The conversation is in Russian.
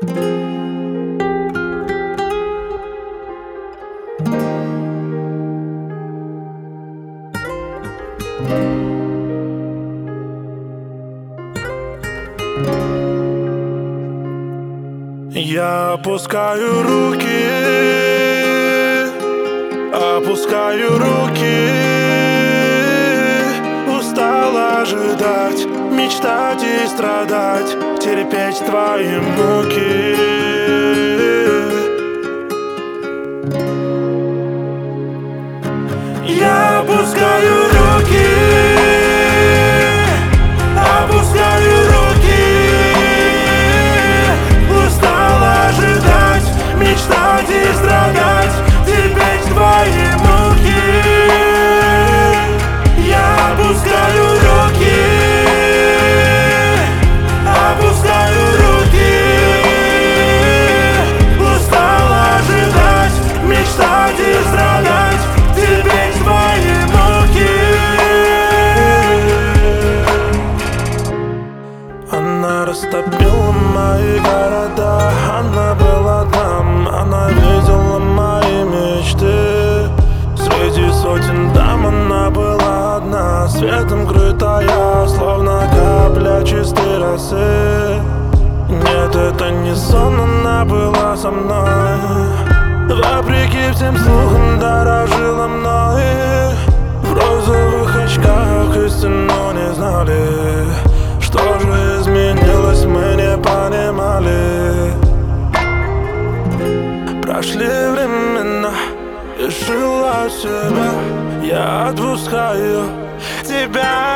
Я опускаю руки, устал ожидать, мечтать и страдать, терпеть твои муки. Я опускаю руки, устал ожидать, мечтать и страдать, терпеть твои муки. Я опускаю руки, устал ожидать, мечтать и страдать, терпеть твои муки. Она растопила мои города, она была там, она видела мои мечты. Среди сотен дам она была одна, светом крытая, словно капля чистой росы. Нет, это не сон, она была со мной, вопреки всем слухам дорожила мной. В розовых очках истину не знали, что же изменилось, мы не понимали. Прошли времена, решила себя, я отпускаю тебя.